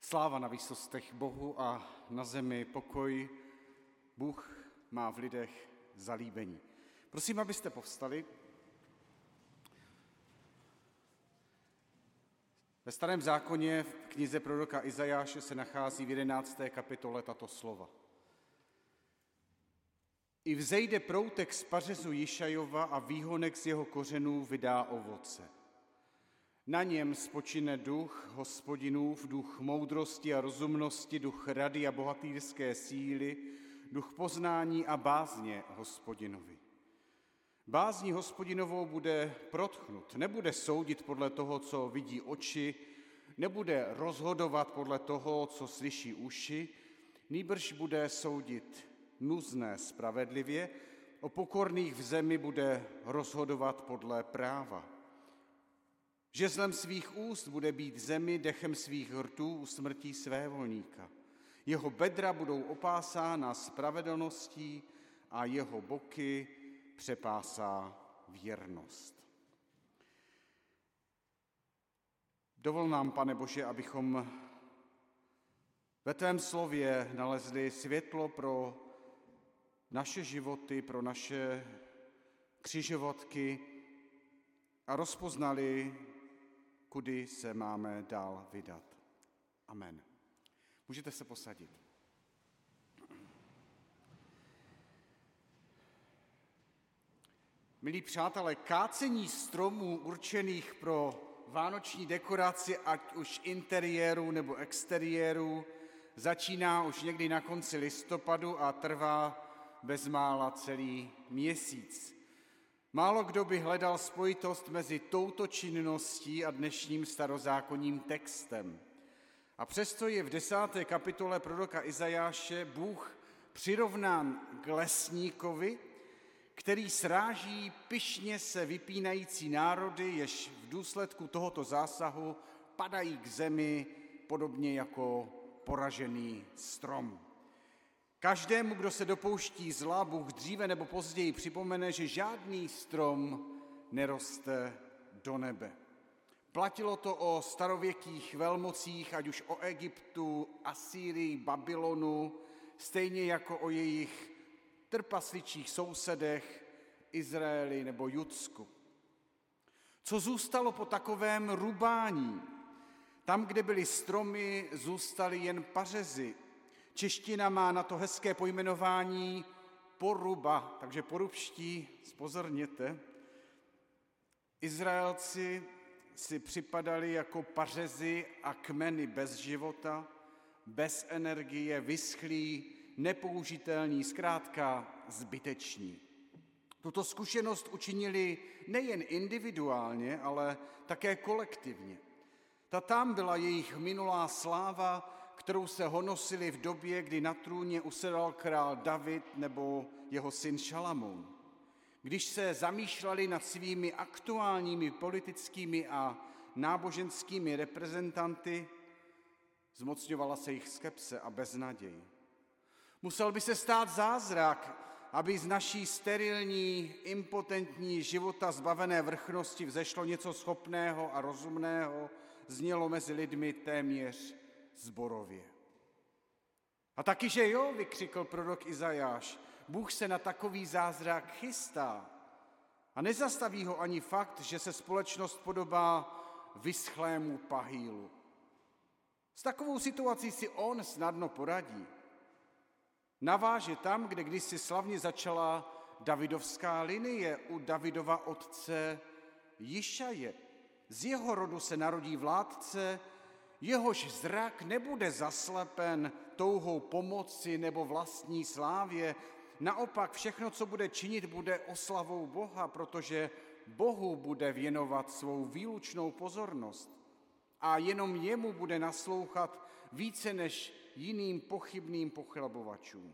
Sláva na výsostech Bohu a na zemi pokoj. Bůh má v lidech zalíbení. Prosím, abyste povstali. Ve Starém zákoně v knize proroka Izajáše se nachází v 11. kapitole tato slova. I vzejde proutek z pařezu Jišajova a výhonek z jeho kořenů vydá ovoce. Na něm spočine duch Hospodinův, duch moudrosti a rozumnosti, duch rady a bohatýrské síly, duch poznání a bázně Hospodinovi. Bázní Hospodinovou bude protchnut, nebude soudit podle toho, co vidí oči, nebude rozhodovat podle toho, co slyší uši, nýbrž bude soudit nuzné spravedlivě, o pokorných v zemi bude rozhodovat podle práva. Žezlem svých úst bude být zemi, dechem svých rtů usmrtí svévolníka. Jeho bedra budou opásána spravedlností a jeho boky přepásá věrnost. Dovol nám, Pane Bože, abychom ve tvém slově nalezli světlo pro naše životy, pro naše křižovatky a rozpoznali, kudy se máme dál vydat. Amen. Můžete se posadit. Milí přátelé, kácení stromů určených pro vánoční dekoraci, ať už interiéru nebo exteriéru, začíná už někdy na konci listopadu a trvá bezmála celý měsíc. Málo kdo by hledal spojitost mezi touto činností a dnešním starozákonním textem. A přesto je v 10. kapitole proroka Izajáše Bůh přirovnán k lesníkovi, který sráží pyšně se vypínající národy, jež v důsledku tohoto zásahu padají k zemi podobně jako poražený strom. Každému, kdo se dopouští zla, Bůh dříve nebo později připomene, že žádný strom neroste do nebe. Platilo to o starověkých velmocích, ať už o Egyptu, Asýrii, Babylonu, stejně jako o jejich trpasličích sousedech, Izraeli nebo Judsku. Co zůstalo po takovém rubání? Tam, kde byly stromy, zůstaly jen pařezy. Čeština má na to hezké pojmenování poruba, takže porubští, spozorněte. Izraelci si připadali jako pařezy a kmeny bez života, bez energie, vyschlí, nepoužitelní, zkrátka zbyteční. Tuto zkušenost učinili nejen individuálně, ale také kolektivně. Ta tam byla jejich minulá sláva, kterou se honosili v době, kdy na trůně usedal král David nebo jeho syn Šalamoun. Když se zamýšleli nad svými aktuálními politickými a náboženskými reprezentanty, zmocňovala se jich skepse a beznaděj. Musel by se stát zázrak, aby z naší sterilní, impotentní života zbavené vrchnosti vzešlo něco schopného a rozumného, znělo mezi lidmi téměř zborově. A taky, že jo, vykřikl prorok Izajáš, Bůh se na takový zázrak chystá a nezastaví ho ani fakt, že se společnost podobá vyschlému pahýlu. S takovou situací si on snadno poradí. Naváže tam, kde kdysi slavně začala davidovská linie u Davidova otce Jišaje. Z jeho rodu se narodí vládce, jehož zrak nebude zaslepen touhou pomoci nebo vlastní slávě. Naopak všechno, co bude činit, bude oslavou Boha, protože Bohu bude věnovat svou výlučnou pozornost a jenom jemu bude naslouchat více než jiným pochybným pochlabovačům.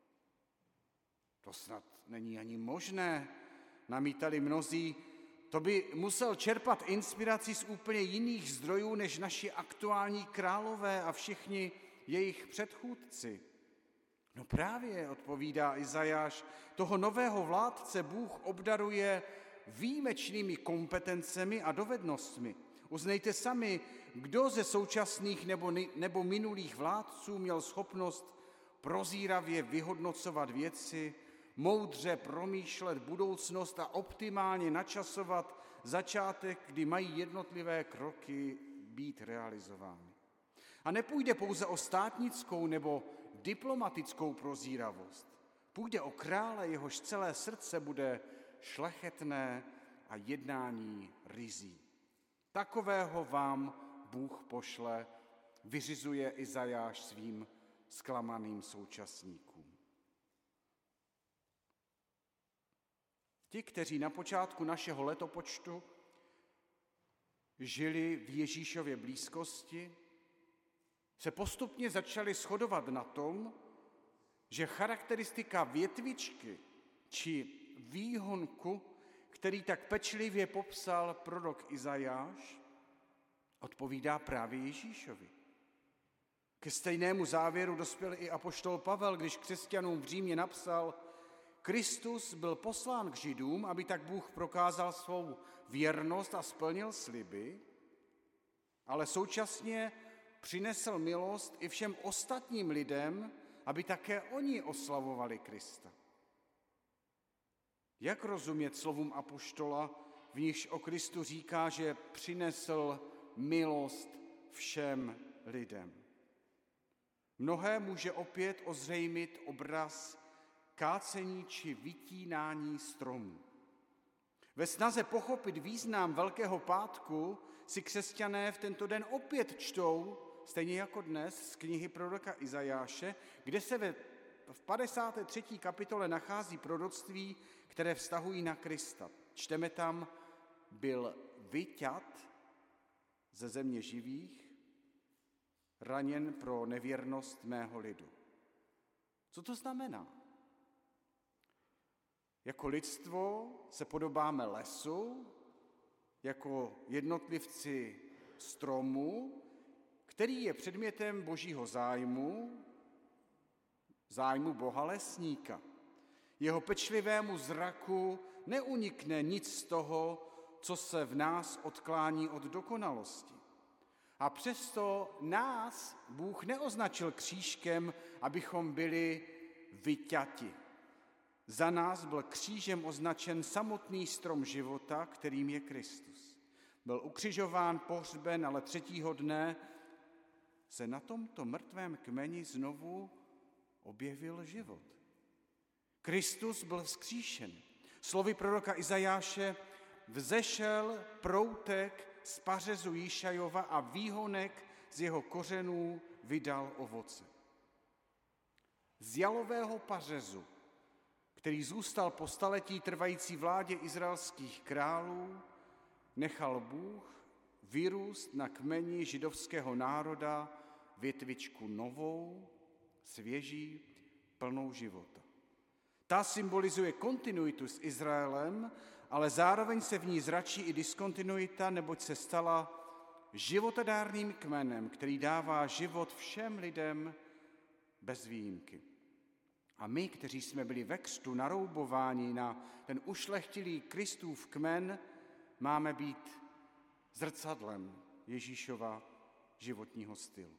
To snad není ani možné, namítali mnozí. To by musel čerpat inspiraci z úplně jiných zdrojů než naši aktuální králové a všichni jejich předchůdci. No právě, odpovídá Izajáš, toho nového vládce Bůh obdaruje výjimečnými kompetencemi a dovednostmi. Uznejte sami, kdo ze současných nebo minulých vládců měl schopnost prozíravě vyhodnocovat věci, moudře promýšlet budoucnost a optimálně načasovat začátek, kdy mají jednotlivé kroky být realizovány. A nepůjde pouze o státnickou nebo diplomatickou prozíravost. Půjde o krále, jehož celé srdce bude šlechetné a jednání ryzí. Takového vám Bůh pošle, vyřizuje Izajáš svým zklamaným současníkům. Ti, kteří na počátku našeho letopočtu žili v Ježíšově blízkosti, se postupně začali shodovat na tom, že charakteristika větvičky či výhonku, který tak pečlivě popsal prorok Izajáš, odpovídá právě Ježíšovi. Ke stejnému závěru dospěl i apoštol Pavel, když křesťanům v Římě napsal: Kristus byl poslán k Židům, aby tak Bůh prokázal svou věrnost a splnil sliby, ale současně přinesl milost i všem ostatním lidem, aby také oni oslavovali Krista. Jak rozumět slovům apoštola, v nichž o Kristu říká, že přinesl milost všem lidem? Mnohé může opět ozřejmit obraz kácení či vytínání stromů. Ve snaze pochopit význam Velkého pátku si křesťané v tento den opět čtou, stejně jako dnes, z knihy proroka Izajáše, kde se v 53. kapitole nachází proroctví, které vztahují na Krista. Čteme tam: byl vyťat ze země živých, raněn pro nevěrnost mého lidu. Co to znamená? Jako lidstvo se podobáme lesu, jako jednotlivci stromu, který je předmětem božího zájmu Boha lesníka. Jeho pečlivému zraku neunikne nic z toho, co se v nás odklání od dokonalosti. A přesto nás Bůh neoznačil křížkem, abychom byli vyťati. Za nás byl křížem označen samotný strom života, kterým je Kristus. Byl ukřižován, pohřben, ale 3. dne se na tomto mrtvém kmeni znovu objevil život. Kristus byl vzkříšen. Slovy proroka Izajáše: vzešel proutek z pařezu Jišajova a výhonek z jeho kořenů vydal ovoce. Z jalového pařezu, který zůstal po staletí trvající vládě izraelských králů, nechal Bůh vyrůst na kmeni židovského národa větvičku novou, svěží, plnou života. Ta symbolizuje kontinuitu s Izraelem, ale zároveň se v ní zračí i diskontinuita, neboť se stala životodárným kmenem, který dává život všem lidem bez výjimky. A my, kteří jsme byli ve křtu naroubováni na ten ušlechtilý Kristův kmen, máme být zrcadlem Ježíšova životního stylu.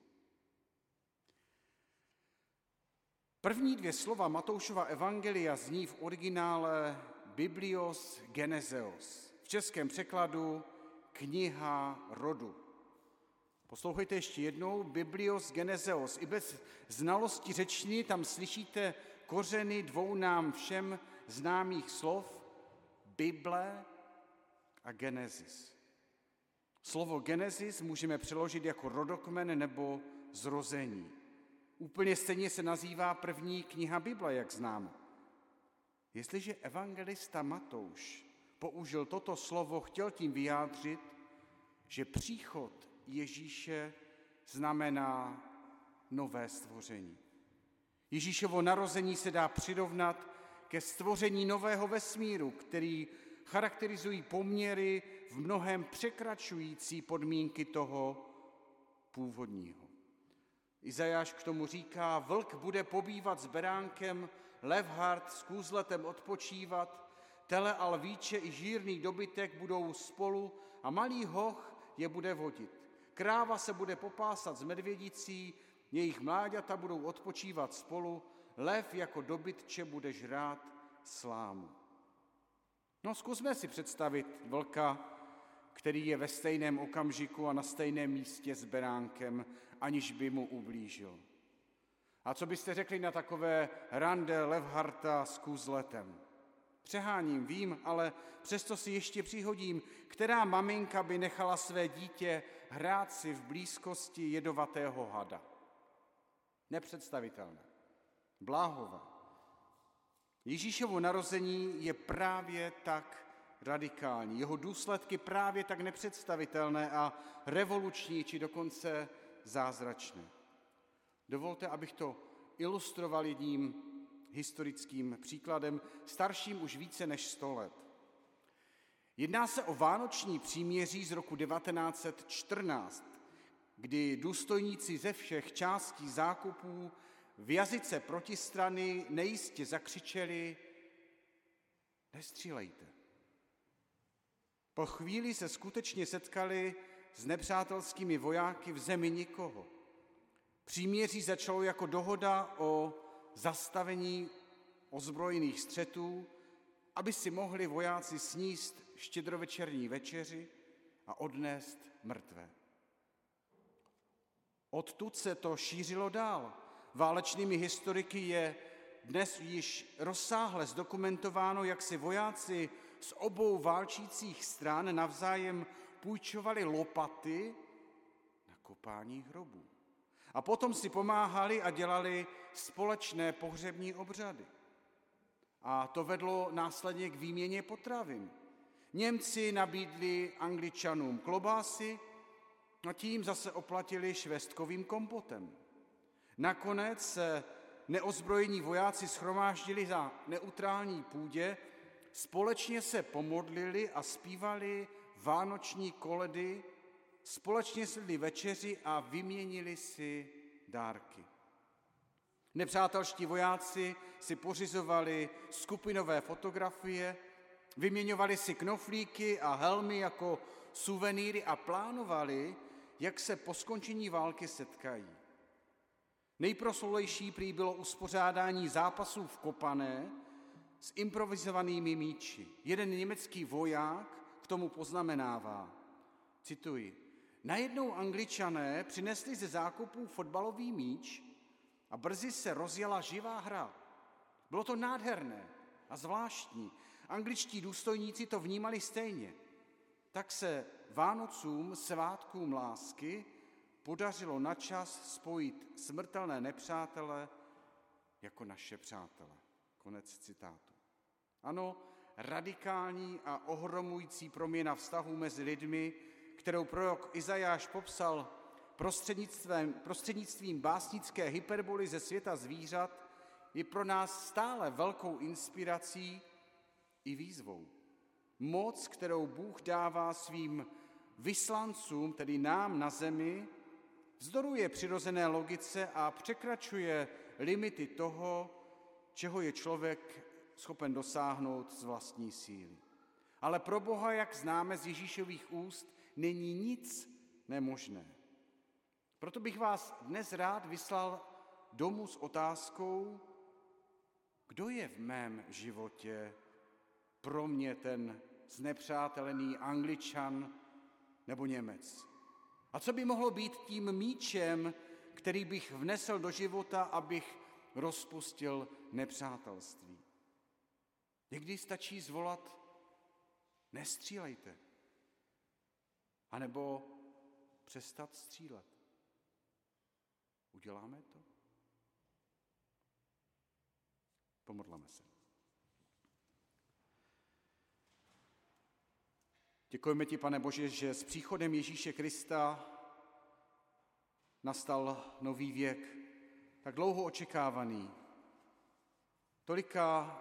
První 2 slova Matoušova evangelia zní v originále Biblios Geneseos, v českém překladu kniha rodu. Poslouchejte ještě jednou, Biblios Geneseos. I bez znalosti řečtiny tam slyšíte kořeny 2 nám všem známých slov Bible a Genesis. Slovo Genesis můžeme přeložit jako rodokmen nebo zrození. Úplně stejně se nazývá první kniha Bible, jak známe. Jestliže evangelista Matouš použil toto slovo, chtěl tím vyjádřit, že příchod Ježíše znamená nové stvoření. Ježíšovo narození se dá přirovnat ke stvoření nového vesmíru, který charakterizují poměry v mnohém překračující podmínky toho původního. Izajáš k tomu říká: vlk bude pobývat s beránkem, levhart s kůzletem odpočívat, tele a lvíče i žírný dobytek budou spolu a malý hoch je bude vodit. Kráva se bude popásat s medvědicí, jejich mláďata budou odpočívat spolu, lev jako dobytče bude žrát slámu. No, zkusme si představit vlka, který je ve stejném okamžiku a na stejném místě s beránkem, aniž by mu ublížil. A co byste řekli na takové rande Levharta s kůzletem? Přeháním, vím, ale přesto si ještě přihodím, která maminka by nechala své dítě hrát si v blízkosti jedovatého hada. Nepředstavitelné. Bláhové. Ježíšovo narození je právě tak radikální, jeho důsledky právě tak nepředstavitelné a revoluční, či dokonce zázračné. Dovolte, abych to ilustroval jedním historickým příkladem, starším už více než 100 let. Jedná se o vánoční příměří z roku 1914, kdy důstojníci ze všech částí zákupů v jazyce protistrany nejistě zakřičeli: nestřílejte. Po chvíli se skutečně setkali s nepřátelskými vojáky v zemi nikoho. Příměří začalo jako dohoda o zastavení ozbrojených střetů, aby si mohli vojáci sníst štědrovečerní večeři a odnést mrtvé. Odtud se to šířilo dál. Válečnými historiky je dnes již rozsáhle zdokumentováno, jak si vojáci z obou válčících stran navzájem půjčovali lopaty na kopání hrobů. A potom si pomáhali a dělali společné pohřební obřady. A to vedlo následně k výměně potravin. Němci nabídli Angličanům klobásy a tím zase oplatili švestkovým kompotem. Nakonec se neozbrojení vojáci shromáždili za neutrální půdě, společně se pomodlili a zpívali vánoční koledy, společně sjedli večeři a vyměnili si dárky. Nepřátelští vojáci si pořizovali skupinové fotografie, vyměňovali si knoflíky a helmy jako suvenýry a plánovali, jak se po skončení války setkají. Nejproslulejší prý bylo uspořádání zápasů v kopané s improvizovanými míči. Jeden německý voják k tomu poznamenává, cituji: najednou Angličané přinesli ze zákupů fotbalový míč a brzy se rozjela živá hra. Bylo to nádherné a zvláštní. Angličtí důstojníci to vnímali stejně. Tak se Vánocům, svátkům lásky, podařilo načas spojit smrtelné nepřátele jako naše přátele. Konec citátu. Ano, radikální a ohromující proměna vztahu mezi lidmi, kterou prorok Izajáš popsal prostřednictvím básnické hyperboly ze světa zvířat, je pro nás stále velkou inspirací i výzvou. Moc, kterou Bůh dává svým vyslancům, tedy nám na zemi, vzdoruje přirozené logice a překračuje limity toho, čeho je člověk schopen dosáhnout z vlastní síly. Ale pro Boha, jak známe z Ježíšových úst, není nic nemožné. Proto bych vás dnes rád vyslal domů s otázkou, kdo je v mém životě pro mě ten znepřátelený Angličan nebo Němec. A co by mohlo být tím míčem, který bych vnesl do života, abych rozpustil nepřátelství. Někdy stačí zvolat nestřílejte, anebo přestat střílet. Uděláme to? Pomodleme se. Děkujeme ti, Pane Bože, že s příchodem Ježíše Krista nastal nový věk, tak dlouho očekávaný, tolika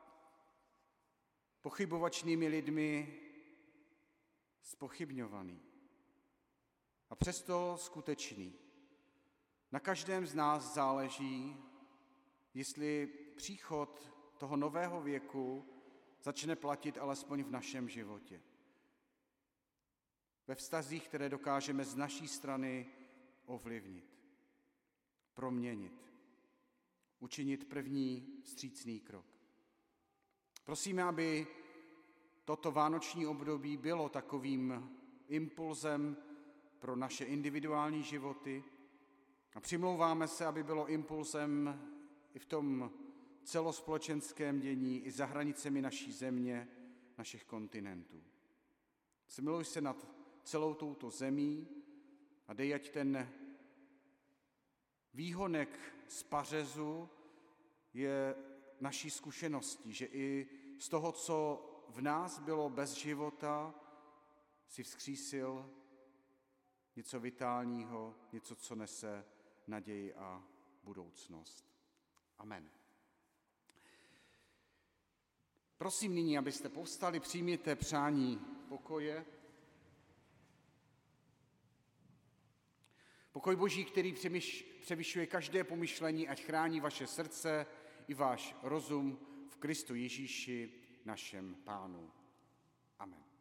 pochybovačnými lidmi zpochybňovaný a přesto skutečný. Na každém z nás záleží, jestli příchod toho nového věku začne platit alespoň v našem životě. ve vztazích, které dokážeme z naší strany ovlivnit, proměnit, učinit první vstřícný krok. Prosíme, aby toto vánoční období bylo takovým impulzem pro naše individuální životy a přimlouváme se, aby bylo impulzem i v tom celospolečenském dění, i za hranicemi naší země, našich kontinentů. Smiluj se nad celou touto zemí a dej, ať ten výhonek z pařezu je naší zkušeností, že i z toho, co v nás bylo bez života, si vzkřísil něco vitálního, něco, co nese naději a budoucnost. Amen. Prosím nyní, abyste povstali, přijměte přání pokoje. Pokoj Boží, který převyšuje každé pomyšlení, ať chrání vaše srdce i váš rozum v Kristu Ježíši, našem Pánu. Amen.